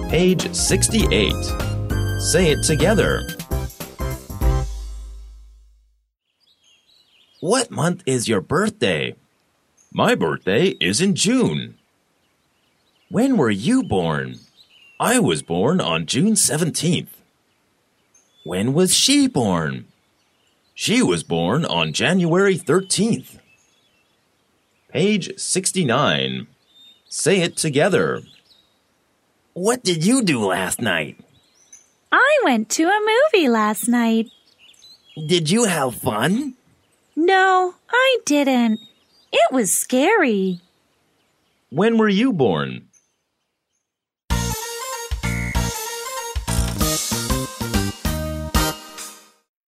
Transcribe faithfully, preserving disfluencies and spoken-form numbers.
Page sixty-eight. Say it together. What month is your birthday? My birthday is in June. When were you born? I was born on June seventeenth. When was she born? She was born on January thirteenth. Page sixty-nine. Say it together. What did you do last night? I went to a movie last night. Did you have fun? No, I didn't. It was scary. When were you born?